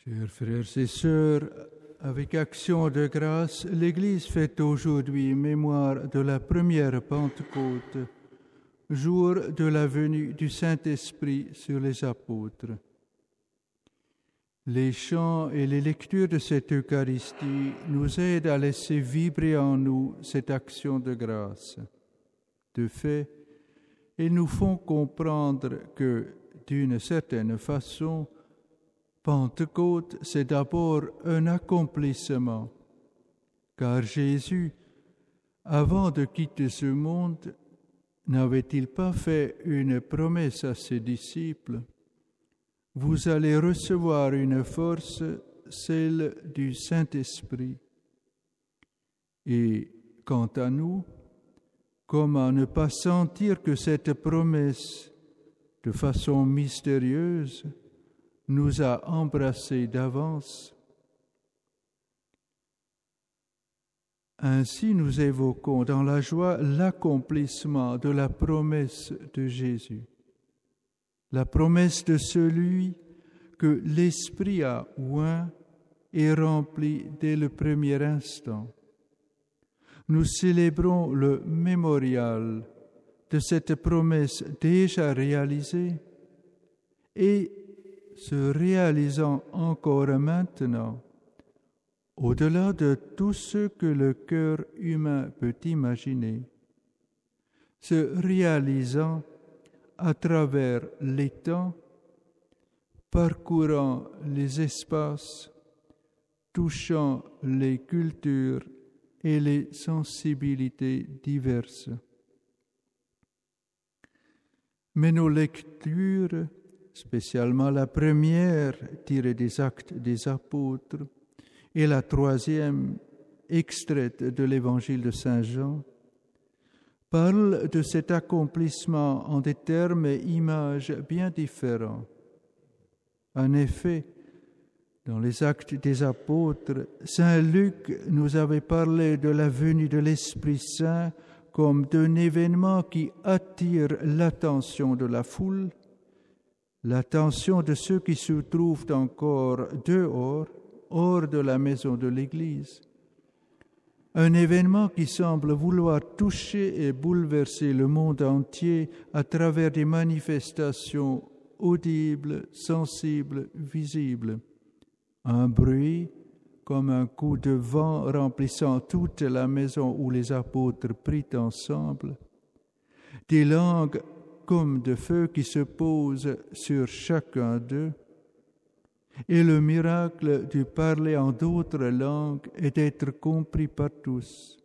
Chers frères et sœurs, avec action de grâce, l'Église fête aujourd'hui mémoire de la première Pentecôte, jour de la venue du Saint-Esprit sur les apôtres. Les chants et les lectures de cette Eucharistie nous aident à laisser vibrer en nous cette action de grâce. De fait, ils nous font comprendre que, d'une certaine façon, Pentecôte, c'est d'abord un accomplissement, car Jésus, avant de quitter ce monde, n'avait-il pas fait une promesse à ses disciples ? Vous allez recevoir une force, celle du Saint-Esprit. Et quant à nous, comment ne pas sentir que cette promesse, de façon mystérieuse, nous a embrassés d'avance? Ainsi, nous évoquons dans la joie l'accomplissement de la promesse de Jésus, la promesse de celui que l'Esprit a oint et rempli dès le premier instant. Nous célébrons le mémorial de cette promesse déjà réalisée et se réalisant encore maintenant, au-delà de tout ce que le cœur humain peut imaginer, se réalisant à travers les temps, parcourant les espaces, touchant les cultures et les sensibilités diverses. Mais nos lectures, spécialement la première tirée des Actes des Apôtres et la troisième extraite de l'Évangile de Saint Jean, parlent de cet accomplissement en des termes et images bien différents. En effet, dans les Actes des Apôtres, Saint Luc nous avait parlé de la venue de l'Esprit Saint comme d'un événement qui attire l'attention de la foule, l'attention de ceux qui se trouvent encore dehors, hors de la maison de l'Église. Un événement qui semble vouloir toucher et bouleverser le monde entier à travers des manifestations audibles, sensibles, visibles. Un bruit comme un coup de vent remplissant toute la maison où les apôtres prient ensemble. Des langues comme de feu qui se posent sur chacun d'eux. Et le miracle du parler en d'autres langues et d'être compris par tous.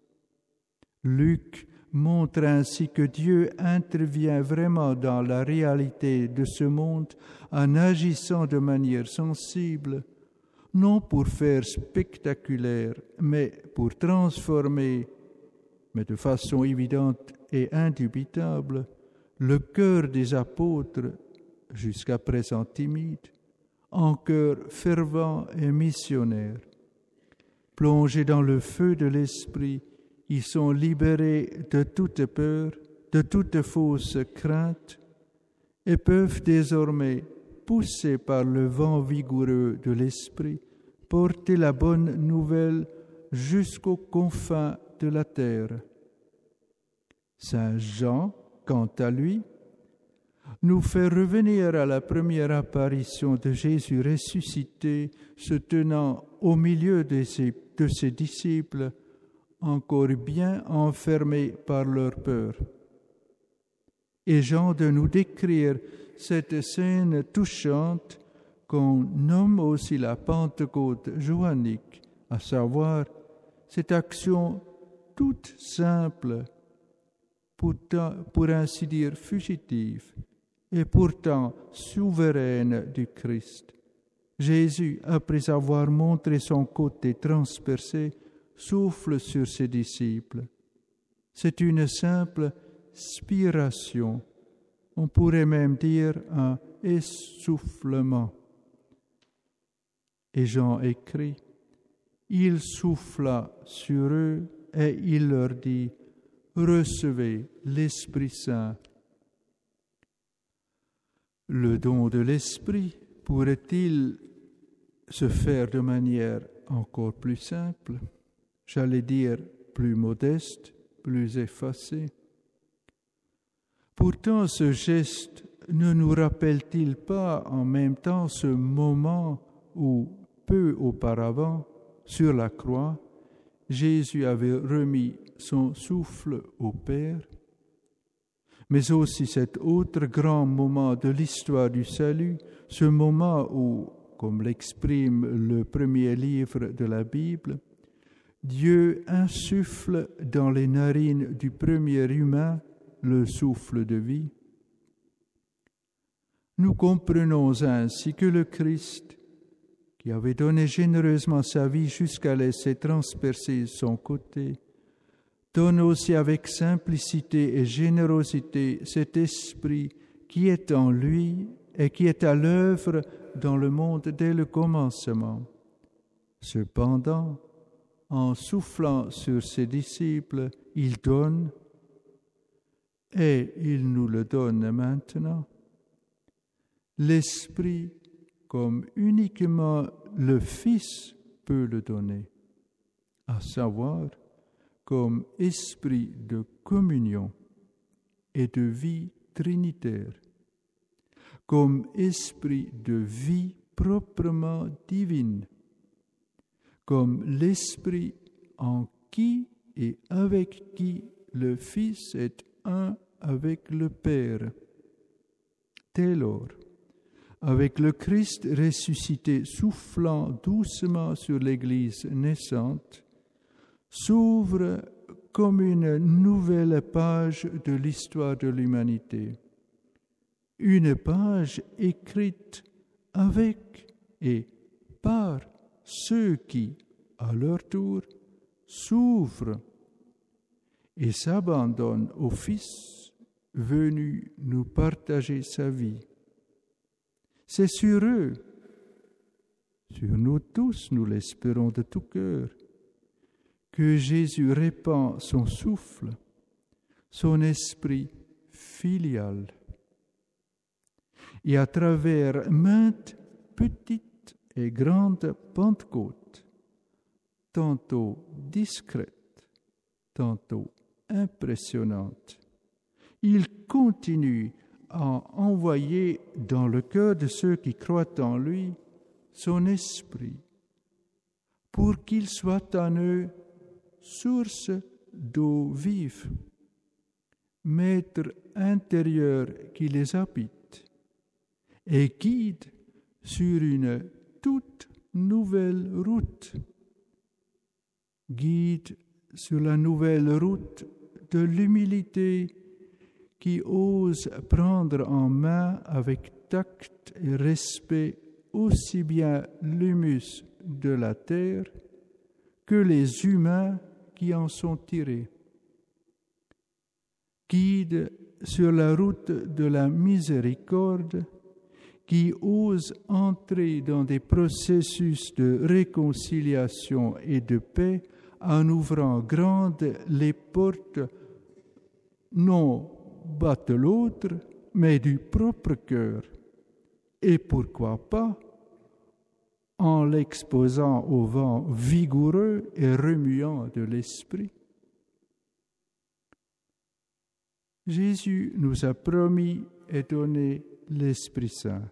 Luc montre ainsi que Dieu intervient vraiment dans la réalité de ce monde en agissant de manière sensible, non pour faire spectaculaire, mais pour transformer, mais de façon évidente et indubitable, le cœur des apôtres, jusqu'à présent timide, en cœur fervent et missionnaire. Plongés dans le feu de l'Esprit, ils sont libérés de toute peur, de toute fausse crainte, et peuvent désormais, poussés par le vent vigoureux de l'Esprit, porter la bonne nouvelle jusqu'aux confins de la terre. Saint Jean, quant à lui, nous fait revenir à la première apparition de Jésus ressuscité, se tenant au milieu de ses disciples, encore bien enfermés par leur peur. Et Jean de nous décrire cette scène touchante qu'on nomme aussi la Pentecôte joannique, à savoir cette action toute simple, pour ainsi dire fugitive, et pourtant souveraine du Christ. Jésus, après avoir montré son côté transpercé, souffle sur ses disciples. C'est une simple spiration, on pourrait même dire un essoufflement. Et Jean écrit, « Il souffla sur eux et il leur dit, « Recevez l'Esprit Saint. » Le don de l'Esprit pourrait-il se faire de manière encore plus simple, j'allais dire plus modeste, plus effacée. Pourtant, ce geste ne nous rappelle-t-il pas en même temps ce moment où, peu auparavant, sur la croix, Jésus avait remis son souffle au Père, mais aussi cet autre grand moment de l'histoire du salut, ce moment où, comme l'exprime le premier livre de la Bible, Dieu insuffle dans les narines du premier humain le souffle de vie. Nous comprenons ainsi que le Christ, qui avait donné généreusement sa vie jusqu'à laisser transpercer son côté, donne aussi avec simplicité et générosité cet esprit qui est en lui et qui est à l'œuvre dans le monde dès le commencement. Cependant, en soufflant sur ses disciples, il donne, et il nous le donne maintenant, l'Esprit comme uniquement le Fils peut le donner, à savoir comme esprit de communion et de vie trinitaire, comme esprit de vie proprement divine, comme l'esprit en qui et avec qui le Fils est un avec le Père. Dès lors, avec le Christ ressuscité soufflant doucement sur l'Église naissante, s'ouvre comme une nouvelle page de l'histoire de l'humanité. Une page écrite avec et par ceux qui, à leur tour, s'ouvrent et s'abandonnent au Fils venu nous partager sa vie. C'est sur eux, sur nous tous, nous l'espérons de tout cœur, que Jésus répand son souffle, son esprit filial. Et à travers maintes petites et grandes Pentecôtes, tantôt discrètes, tantôt impressionnantes, il continue à envoyer dans le cœur de ceux qui croient en lui son esprit, pour qu'il soit en eux source d'eau vive, maître intérieur qui les habite et guide sur une toute nouvelle route. Guide sur la nouvelle route de l'humilité qui ose prendre en main avec tact et respect aussi bien l'humus de la terre que les humains qui en sont tirés. Guide sur la route de la miséricorde qui ose entrer dans des processus de réconciliation et de paix en ouvrant grandes les portes non pas de l'autre, mais du propre cœur. Et pourquoi pas en l'exposant au vent vigoureux et remuant de l'esprit. Jésus nous a promis et donné l'Esprit Saint,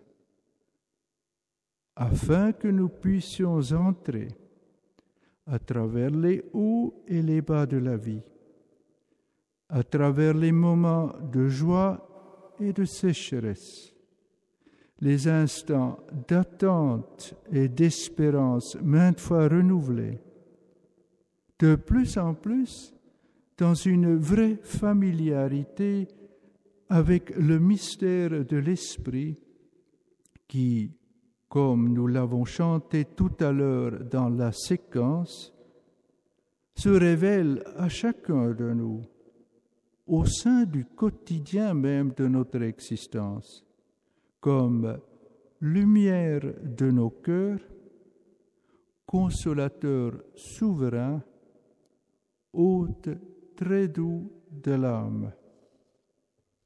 afin que nous puissions entrer à travers les hauts et les bas de la vie, à travers les moments de joie et de sécheresse, les instants d'attente et d'espérance maintes fois renouvelés, de plus en plus dans une vraie familiarité avec le mystère de l'Esprit qui, comme nous l'avons chanté tout à l'heure dans la séquence, se révèle à chacun de nous, au sein du quotidien même de notre existence, comme lumière de nos cœurs, consolateur souverain, hôte très doux de l'âme.